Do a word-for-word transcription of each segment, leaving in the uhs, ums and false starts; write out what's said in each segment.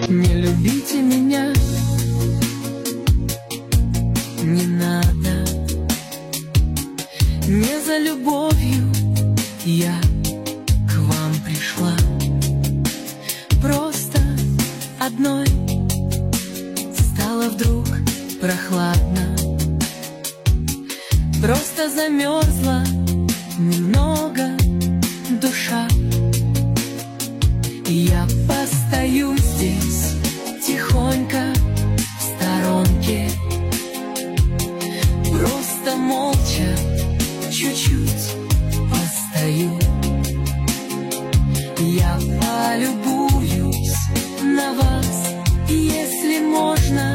Не любите меня, не надо. Не за любовью я к вам пришла, просто одной стало вдруг прохладно. Просто замерзла немного душа. Я постою здесь тихонько в сторонке, просто молча чуть-чуть постою. Я полюбуюсь на вас, если можно.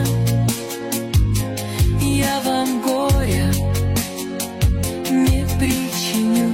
Я вам горя не причиню.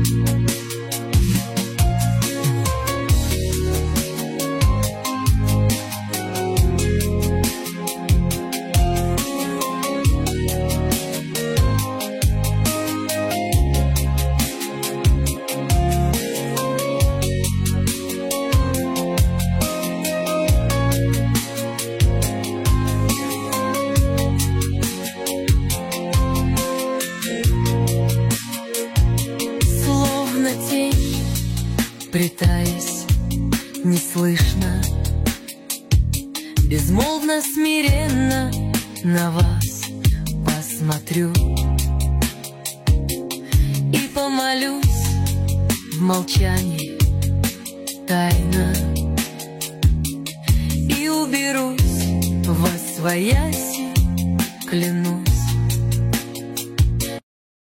Притаясь, неслышно, безмолвно, смиренно на вас посмотрю и помолюсь в молчании тайно, и уберусь восвояси, клянусь.